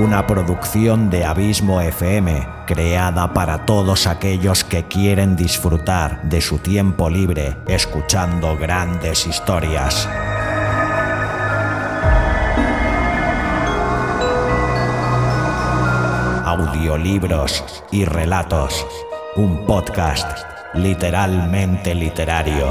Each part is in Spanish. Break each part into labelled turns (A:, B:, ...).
A: una producción de Abismo FM, creada para todos aquellos que quieren disfrutar de su tiempo libre escuchando grandes historias. Audiolibros y relatos, un podcast literalmente literario.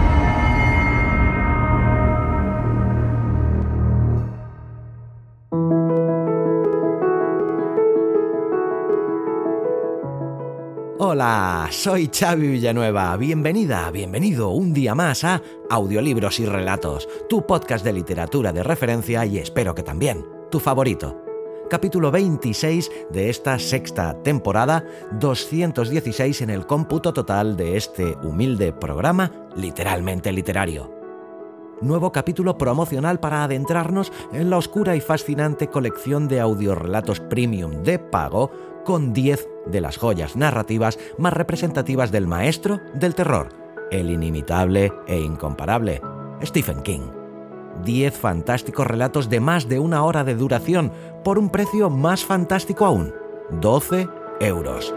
A: Hola, soy Xavi Villanueva. Bienvenido un día más a Audiolibros y Relatos, tu podcast de literatura de referencia y espero que también tu favorito. Capítulo 26 de esta sexta temporada, 216 en el cómputo total de este humilde programa literalmente literario. Nuevo capítulo promocional para adentrarnos en la oscura y fascinante colección de audiorelatos premium de pago con 10 de las joyas narrativas más representativas del maestro del terror, el inimitable e incomparable Stephen King. 10 fantásticos relatos de más de una hora de duración por un precio más fantástico aún, 12 euros.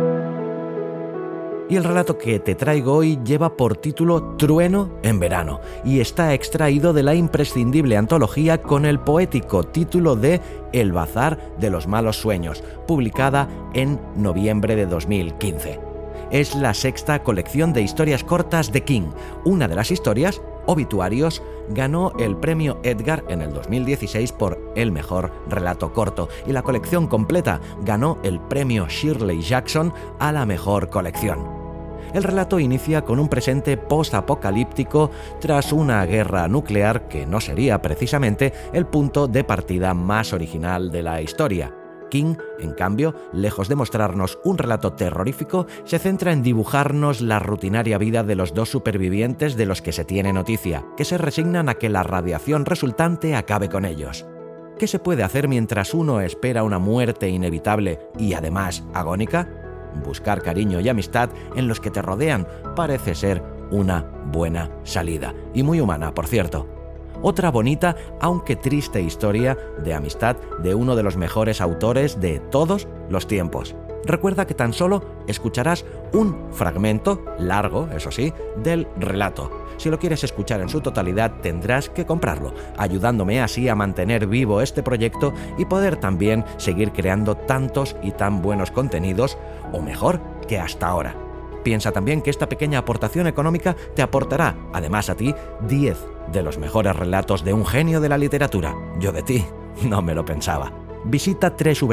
A: Y el relato que te traigo hoy lleva por título Trueno en verano y está extraído de la imprescindible antología con el poético título de El bazar de los malos sueños, publicada en noviembre de 2015. Es la sexta colección de historias cortas de King. Una de las historias, Obituarios, ganó el premio Edgar en el 2016 por el mejor relato corto y la colección completa ganó el premio Shirley Jackson a la mejor colección. El relato inicia con un presente post-apocalíptico tras una guerra nuclear que no sería precisamente el punto de partida más original de la historia. King, en cambio, lejos de mostrarnos un relato terrorífico, se centra en dibujarnos la rutinaria vida de los dos supervivientes de los que se tiene noticia, que se resignan a que la radiación resultante acabe con ellos. ¿Qué se puede hacer mientras uno espera una muerte inevitable y además agónica? Buscar cariño y amistad en los que te rodean parece ser una buena salida, y muy humana, por cierto. Otra bonita, aunque triste historia de amistad de uno de los mejores autores de todos los tiempos. Recuerda que tan solo escucharás un fragmento, largo, eso sí, del relato. Si lo quieres escuchar en su totalidad, tendrás que comprarlo, ayudándome así a mantener vivo este proyecto y poder también seguir creando tantos y tan buenos contenidos, o mejor, que hasta ahora. Piensa también que esta pequeña aportación económica te aportará, además a ti, 10 de los mejores relatos de un genio de la literatura. Yo de ti no me lo pensaba. Visita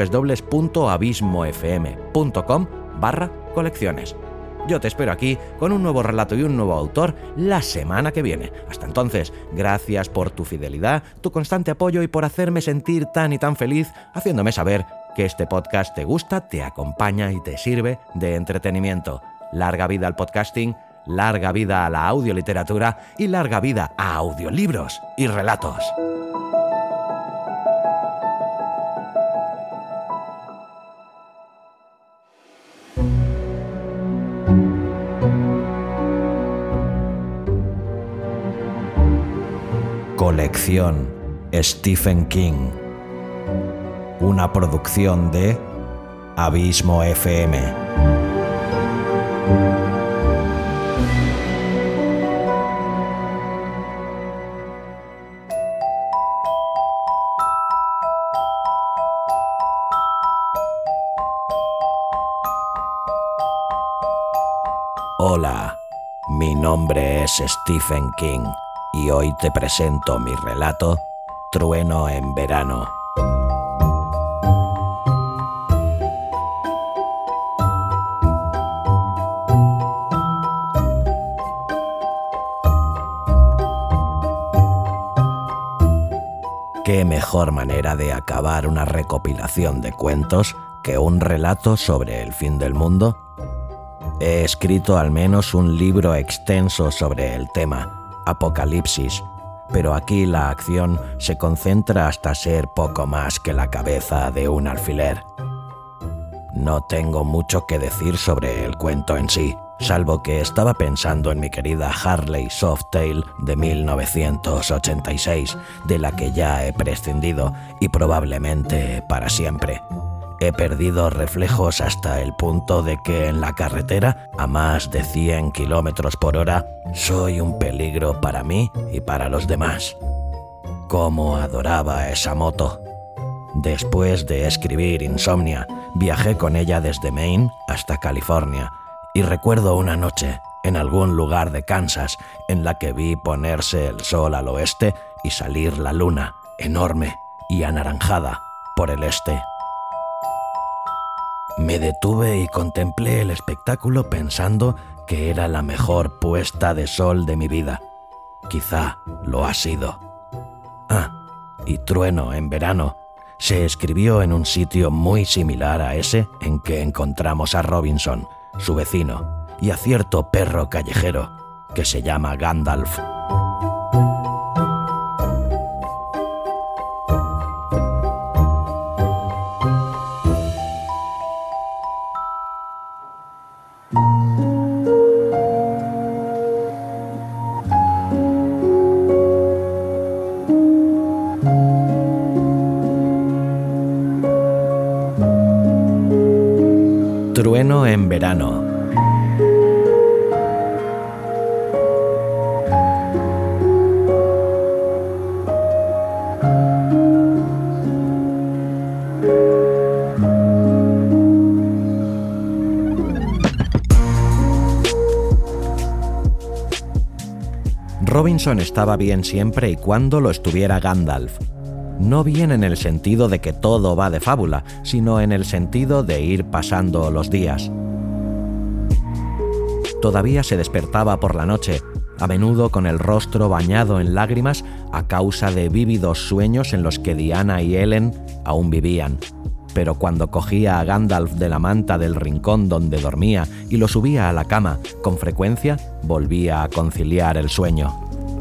A: www.abismofm.com/colecciones. Yo te espero aquí con un nuevo relato y un nuevo autor la semana que viene. Hasta entonces, gracias por tu fidelidad, tu constante apoyo y por hacerme sentir tan y tan feliz, haciéndome saber que este podcast te gusta, te acompaña y te sirve de entretenimiento. Larga vida al podcasting, larga vida a la audioliteratura y larga vida a audiolibros y relatos. Colección Stephen King. Una producción de Abismo FM. Hola, mi nombre es Stephen King y hoy te presento mi relato Trueno en verano. ¿Qué mejor manera de acabar una recopilación de cuentos que un relato sobre el fin del mundo? He escrito al menos un libro extenso sobre el tema, Apocalipsis, pero aquí la acción se concentra hasta ser poco más que la cabeza de un alfiler. No tengo mucho que decir sobre el cuento en sí, salvo que estaba pensando en mi querida Harley Softail de 1986, de la que ya he prescindido y probablemente para siempre. He perdido reflejos hasta el punto de que en la carretera, a más de 100 kilómetros por hora, soy un peligro para mí y para los demás. Cómo adoraba esa moto. Después de escribir Insomnia, viajé con ella desde Maine hasta California y recuerdo una noche en algún lugar de Kansas en la que vi ponerse el sol al oeste y salir la luna, enorme y anaranjada, por el este. Me detuve y contemplé el espectáculo pensando que era la mejor puesta de sol de mi vida. Quizá lo ha sido. Y Trueno en verano se escribió en un sitio muy similar a ese en que encontramos a Robinson, su vecino, y a cierto perro callejero que se llama Gandalf. Trueno en verano. Robinson estaba bien siempre y cuando lo estuviera Gandalf. No bien en el sentido de que todo va de fábula, sino en el sentido de ir pasando los días. Todavía se despertaba por la noche, a menudo con el rostro bañado en lágrimas a causa de vívidos sueños en los que Diana y Ellen aún vivían. Pero cuando cogía a Gandalf de la manta del rincón donde dormía y lo subía a la cama, con frecuencia volvía a conciliar el sueño.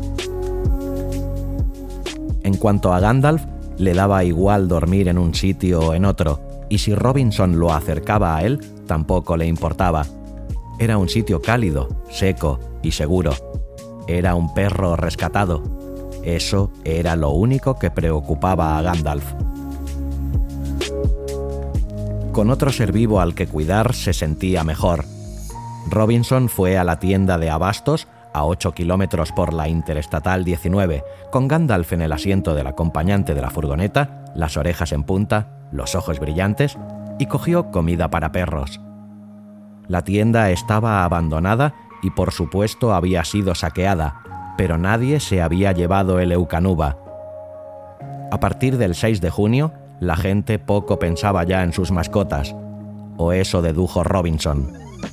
A: En cuanto a Gandalf, le daba igual dormir en un sitio o en otro, y si Robinson lo acercaba a él, tampoco le importaba. Era un sitio cálido, seco y seguro. Era un perro rescatado. Eso era lo único que preocupaba a Gandalf. Con otro ser vivo al que cuidar se sentía mejor. Robinson fue a la tienda de abastos a 8 kilómetros por la Interestatal 19, con Gandalf en el asiento del acompañante de la furgoneta, las orejas en punta, los ojos brillantes, y cogió comida para perros. La tienda estaba abandonada y por supuesto había sido saqueada, pero nadie se había llevado el Eukanuba. A partir del 6 de junio, la gente poco pensaba ya en sus mascotas, o eso dedujo Robinson.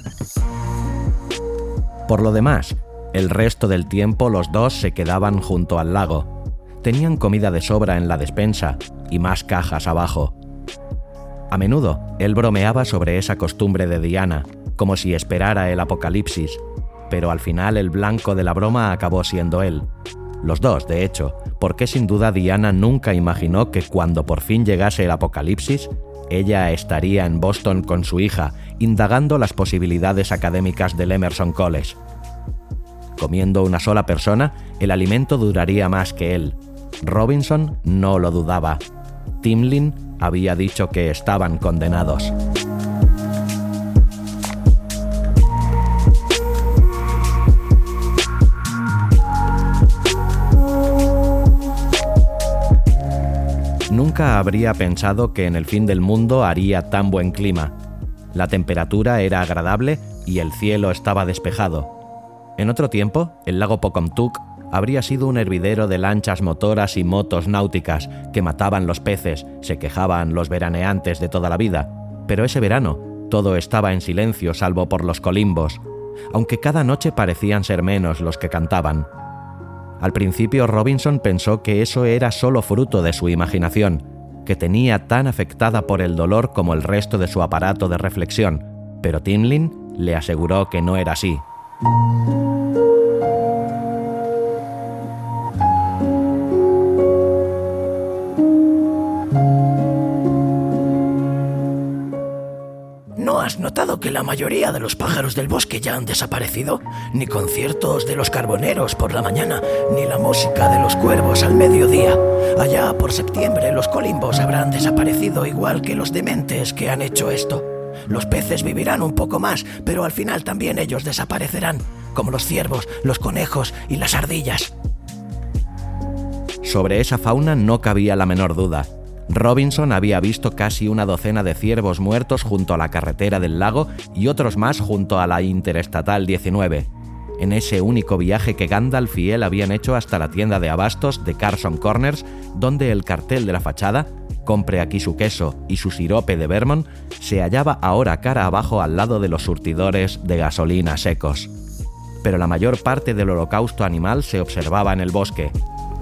A: Por lo demás, el resto del tiempo los dos se quedaban junto al lago. Tenían comida de sobra en la despensa y más cajas abajo. A menudo, él bromeaba sobre esa costumbre de Diana, como si esperara el apocalipsis, pero al final el blanco de la broma acabó siendo él. Los dos, de hecho, porque sin duda Diana nunca imaginó que cuando por fin llegase el apocalipsis, ella estaría en Boston con su hija, indagando las posibilidades académicas del Emerson College. Comiendo una sola persona, el alimento duraría más que él. Robinson no lo dudaba. Timlin había dicho que estaban condenados. Nunca habría pensado que en el fin del mundo haría tan buen clima. La temperatura era agradable y el cielo estaba despejado. En otro tiempo, el lago Pocomtuck habría sido un hervidero de lanchas motoras y motos náuticas que mataban los peces, se quejaban los veraneantes de toda la vida. Pero ese verano, todo estaba en silencio salvo por los colimbos, aunque cada noche parecían ser menos los que cantaban. Al principio Robinson pensó que eso era solo fruto de su imaginación, que tenía tan afectada por el dolor como el resto de su aparato de reflexión, pero Timlin le aseguró que no era así.
B: notado que la mayoría de los pájaros del bosque ya han desaparecido? Ni conciertos de los carboneros por la mañana, ni la música de los cuervos al mediodía. Allá por septiembre los colimbos habrán desaparecido igual que los dementes que han hecho esto. Los peces vivirán un poco más, pero al final también ellos desaparecerán, como los ciervos, los conejos y las ardillas.
A: Sobre esa fauna no cabía la menor duda. Robinson había visto casi una docena de ciervos muertos junto a la carretera del lago y otros más junto a la Interestatal 19. En ese único viaje que Gandalf y él habían hecho hasta la tienda de abastos de Carson Corners, donde el cartel de la fachada, compre aquí su queso y su sirope de Vermont, se hallaba ahora cara abajo al lado de los surtidores de gasolina secos. Pero la mayor parte del holocausto animal se observaba en el bosque.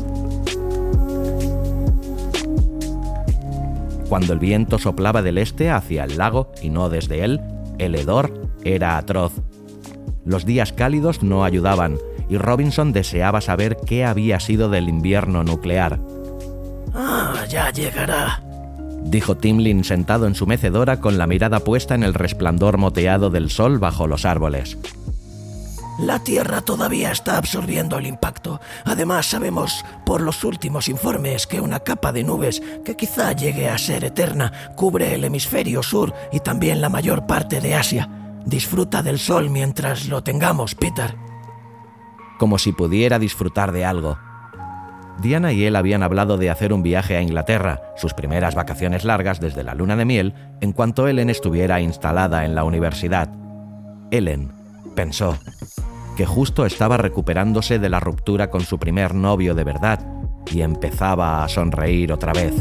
A: Cuando el viento soplaba del este hacia el lago y no desde él, el hedor era atroz. Los días cálidos no ayudaban y Robinson deseaba saber qué había sido del invierno nuclear.
B: Ya llegará,
A: dijo Timlin sentado en su mecedora con la mirada puesta en el resplandor moteado del sol bajo los árboles.
B: La Tierra todavía está absorbiendo el impacto. Además, sabemos por los últimos informes que una capa de nubes, que quizá llegue a ser eterna, cubre el hemisferio sur y también la mayor parte de Asia. Disfruta del sol mientras lo tengamos, Peter.
A: Como si pudiera disfrutar de algo. Diana y él habían hablado de hacer un viaje a Inglaterra, sus primeras vacaciones largas desde la luna de miel, en cuanto Ellen estuviera instalada en la universidad. Ellen, pensó, que justo estaba recuperándose de la ruptura con su primer novio de verdad y empezaba a sonreír otra vez.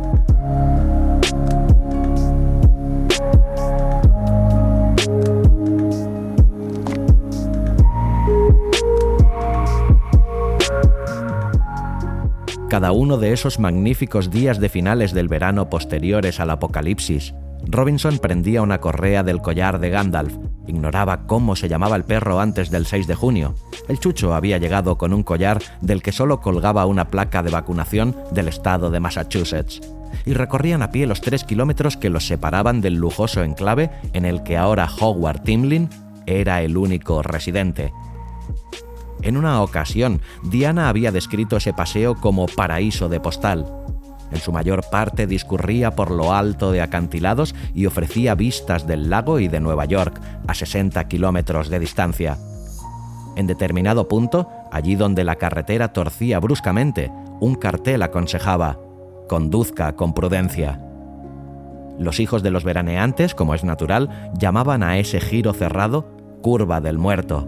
A: Cada uno de esos magníficos días de finales del verano posteriores al apocalipsis, Robinson prendía una correa del collar de Gandalf. Ignoraba cómo se llamaba el perro antes del 6 de junio. El chucho había llegado con un collar del que solo colgaba una placa de vacunación del estado de Massachusetts. Y recorrían a pie los 3 kilómetros que los separaban del lujoso enclave en el que ahora Howard Timlin era el único residente. En una ocasión, Diana había descrito ese paseo como paraíso de postal. En su mayor parte discurría por lo alto de acantilados y ofrecía vistas del lago y de Nueva York, a 60 kilómetros de distancia. En determinado punto, allí donde la carretera torcía bruscamente, un cartel aconsejaba: «Conduzca con prudencia». Los hijos de los veraneantes, como es natural, llamaban a ese giro cerrado «Curva del Muerto».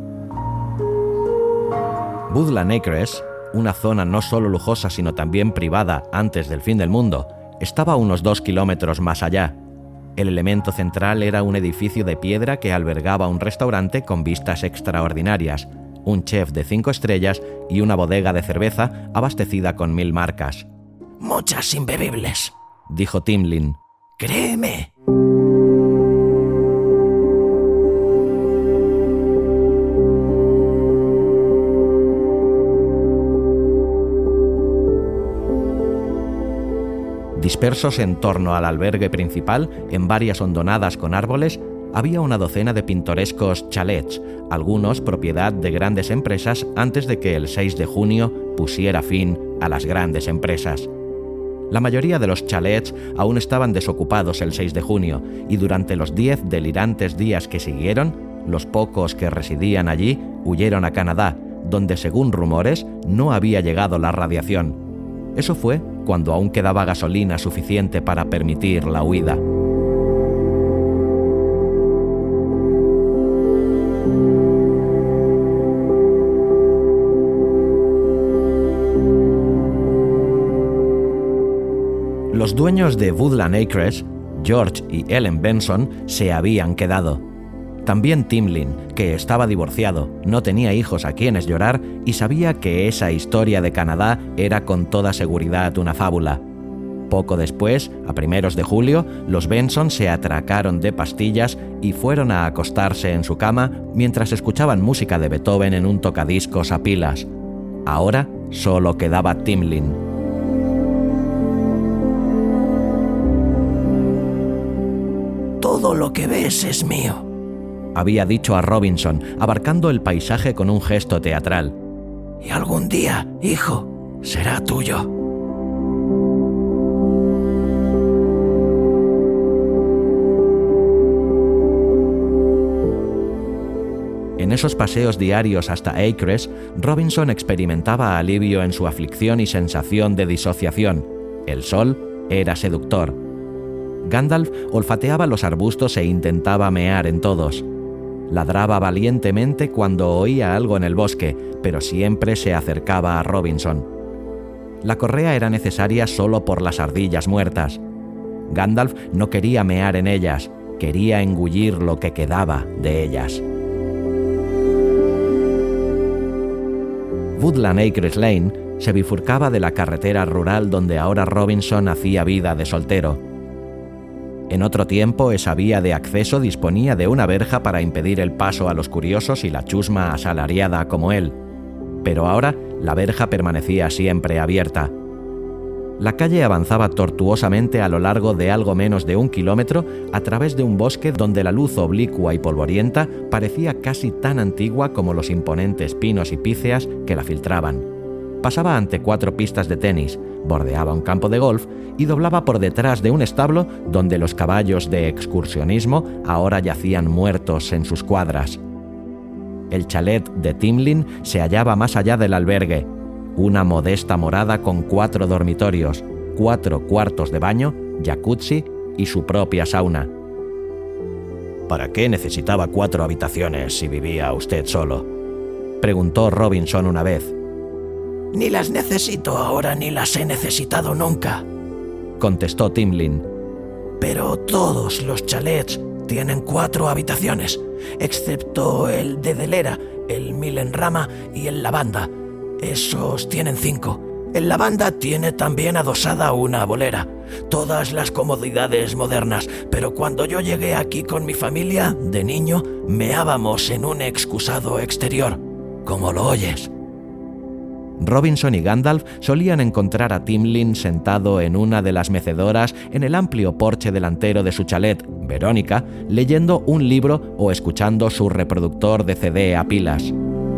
A: Woodland Acres, una zona no solo lujosa sino también privada antes del fin del mundo, estaba a unos 2 kilómetros más allá. El elemento central era un edificio de piedra que albergaba un restaurante con vistas extraordinarias, un chef de 5 estrellas y una bodega de cerveza abastecida con 1000 marcas.
B: «Muchas imbebibles»,
A: dijo Timlin.
B: «Créeme».
A: Dispersos en torno al albergue principal, en varias hondonadas con árboles, había una docena de pintorescos chalets, algunos propiedad de grandes empresas antes de que el 6 de junio pusiera fin a las grandes empresas. La mayoría de los chalets aún estaban desocupados el 6 de junio y durante los 10 delirantes días que siguieron, los pocos que residían allí huyeron a Canadá, donde según rumores no había llegado la radiación. Eso fue cuando aún quedaba gasolina suficiente para permitir la huida. Los dueños de Woodland Acres, George y Ellen Benson, se habían quedado. También Timlin, que estaba divorciado, no tenía hijos a quienes llorar y sabía que esa historia de Canadá era con toda seguridad una fábula. Poco después, a primeros de julio, los Benson se atracaron de pastillas y fueron a acostarse en su cama mientras escuchaban música de Beethoven en un tocadiscos a pilas. Ahora solo quedaba Timlin.
B: Todo lo que ves es mío»,
A: había dicho a Robinson, abarcando el paisaje con un gesto teatral.
B: «Y algún día, hijo, será tuyo».
A: En esos paseos diarios hasta Acres, Robinson experimentaba alivio en su aflicción y sensación de disociación. El sol era seductor. Gandalf olfateaba los arbustos e intentaba mear en todos. Ladraba valientemente cuando oía algo en el bosque, pero siempre se acercaba a Robinson. La correa era necesaria solo por las ardillas muertas. Gandalf no quería mear en ellas, quería engullir lo que quedaba de ellas. Woodland Acres Lane se bifurcaba de la carretera rural donde ahora Robinson hacía vida de soltero. En otro tiempo, esa vía de acceso disponía de una verja para impedir el paso a los curiosos y la chusma asalariada como él. Pero ahora la verja permanecía siempre abierta. La calle avanzaba tortuosamente a lo largo de algo menos de 1 kilómetro a través de un bosque donde la luz oblicua y polvorienta parecía casi tan antigua como los imponentes pinos y píceas que la filtraban. Pasaba ante 4 pistas de tenis, bordeaba un campo de golf y doblaba por detrás de un establo donde los caballos de excursionismo ahora yacían muertos en sus cuadras. El chalet de Timlin se hallaba más allá del albergue, una modesta morada con 4 dormitorios, 4 cuartos de baño, jacuzzi y su propia sauna.
B: ¿Para qué necesitaba 4 habitaciones si vivía usted solo?,
A: preguntó Robinson una vez.
B: «Ni las necesito ahora ni las he necesitado nunca»,
A: contestó Timlin.
B: «Pero todos los chalets tienen 4 habitaciones, excepto el de Delera, el Milenrama y el Lavanda. Esos tienen 5. El Lavanda tiene también adosada una bolera. Todas las comodidades modernas, pero cuando yo llegué aquí con mi familia, de niño, meábamos en un excusado exterior, como lo oyes».
A: Robinson y Gandalf solían encontrar a Timlin sentado en una de las mecedoras en el amplio porche delantero de su chalet, Verónica, leyendo un libro o escuchando su reproductor de CD a pilas.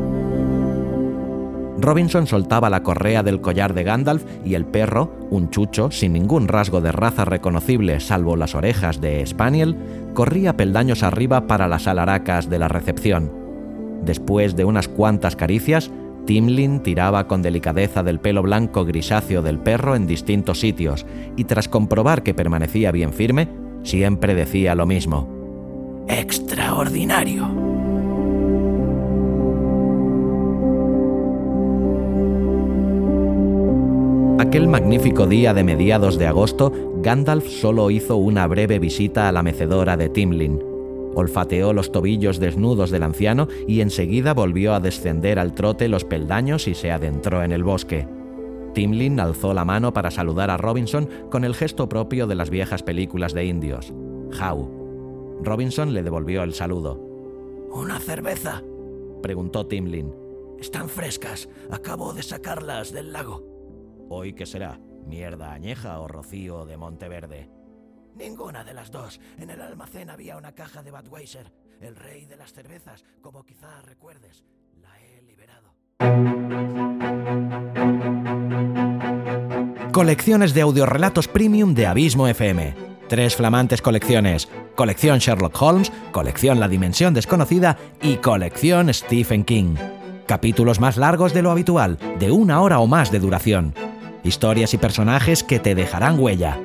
A: Robinson soltaba la correa del collar de Gandalf y el perro, un chucho sin ningún rasgo de raza reconocible salvo las orejas de Spaniel, corría peldaños arriba para las alaracas de la recepción. Después de unas cuantas caricias, Timlin tiraba con delicadeza del pelo blanco grisáceo del perro en distintos sitios y tras comprobar que permanecía bien firme, siempre decía lo mismo:
B: «¡Extraordinario!».
A: Aquel magnífico día de mediados de agosto, Gandalf solo hizo una breve visita a la mecedora de Timlin. Olfateó los tobillos desnudos del anciano y enseguida volvió a descender al trote los peldaños y se adentró en el bosque. Timlin alzó la mano para saludar a Robinson con el gesto propio de las viejas películas de indios. «How». Robinson le devolvió el saludo.
B: «¿Una cerveza?»,
A: preguntó Timlin.
B: «Están frescas, acabo de sacarlas del lago».
A: «¿Hoy qué será? ¿Mierda añeja o rocío de Monteverde?»
B: «Ninguna de las dos. En el almacén había una caja de Budweiser, el rey de las cervezas, como quizá recuerdes. La he liberado».
A: Colecciones de audiorelatos premium de Abismo FM. 3 flamantes colecciones: colección Sherlock Holmes, colección La Dimensión Desconocida y colección Stephen King. Capítulos más largos de lo habitual, de 1 hora o más de duración. Historias y personajes que te dejarán huella.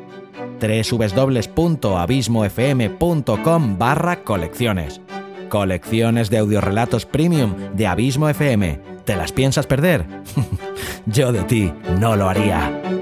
A: www.abismofm.com/colecciones. Colecciones de audiorelatos premium de Abismo FM. ¿Te las piensas perder? Yo de ti no lo haría.